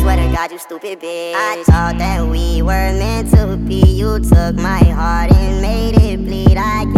swear to God, you stupid bitch. I thought that we were meant to be. You took my heart and made it bleed. I